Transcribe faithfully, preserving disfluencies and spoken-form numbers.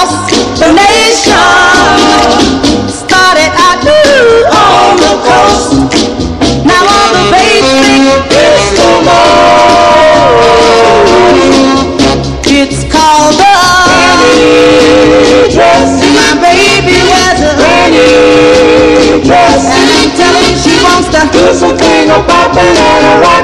across the nation. Started out ooh, on the coast. Now on the basic disco mode. It's called the granny dress. My baby wears a granny dress, and I'm telling you she wants to do something about banana.